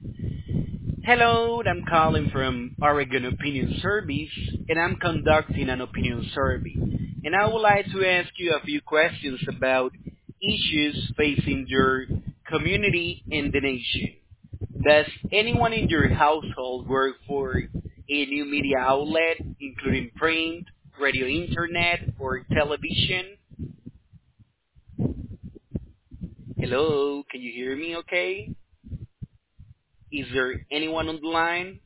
Hello, I'm calling from Oregon Opinion Service, and I'm conducting an opinion survey. And I would like to ask you a few questions about issues facing your community and the nation. Does anyone in your household work for a new media outlet, including print, radio, internet, or television? Hello, can you hear me okay? Is there anyone on the line?